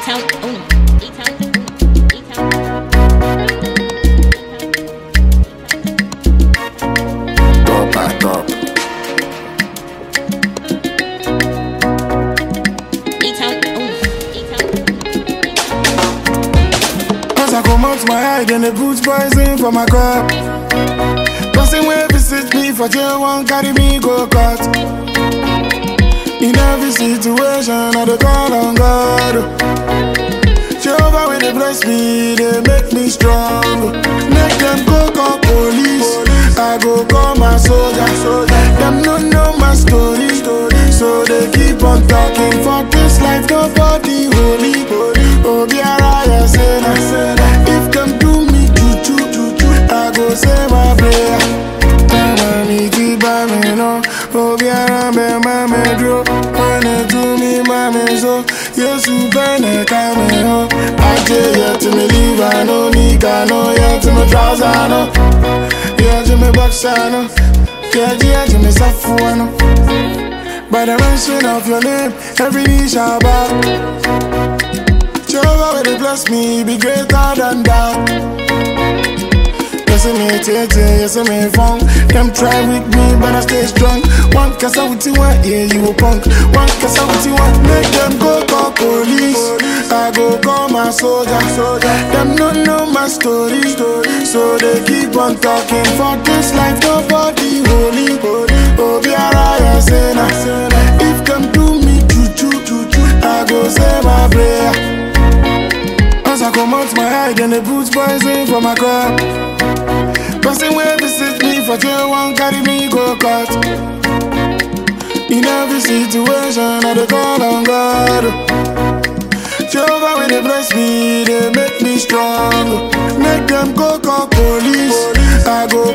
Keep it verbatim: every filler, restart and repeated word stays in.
E-Town, oh, E-Town, E-Town. Top at top. E-Town, oh, E-Town. As I come out my eye, then they put poison for my cup. Person wey visit me for jail won't carry me go court. In every situation, I dey call on God. Jehovah when they bless me, they make me strong. Make them go call police, I go call my soldier. Them no know my story, so they keep on talking. For this life, nobody holy. Oh, be a say if them do me juju, I go say my prayer. Mama me keep by me no, oh be around me mama dro. When they do me mama so, yes you better come me home. I tell you to me leave I no nigga no, yeah to me trouser no, yeah to me boxer no, yeah yeah to me safu no. By the mention of your name, every knee shall bow. Jehovah will they bless me, be greater than that. Yes, me tete, yes, me funk. Them try with me, but I stay strong. One cause I with you want, yeah, you a punk. One cause I with you want, make them go call police. I go call my soldier. Them no know my story, so they keep on talking. For this life, nobody holy. Oh, be a sinner. If them do me juju, I go say my prayer. As I come out my eye, then they put poison for my cup. Person wey visit me for jail won't carry me go court. In every situation, I dey call on God. Jehovah when they bless me, they make me strong. Make them go call police, I go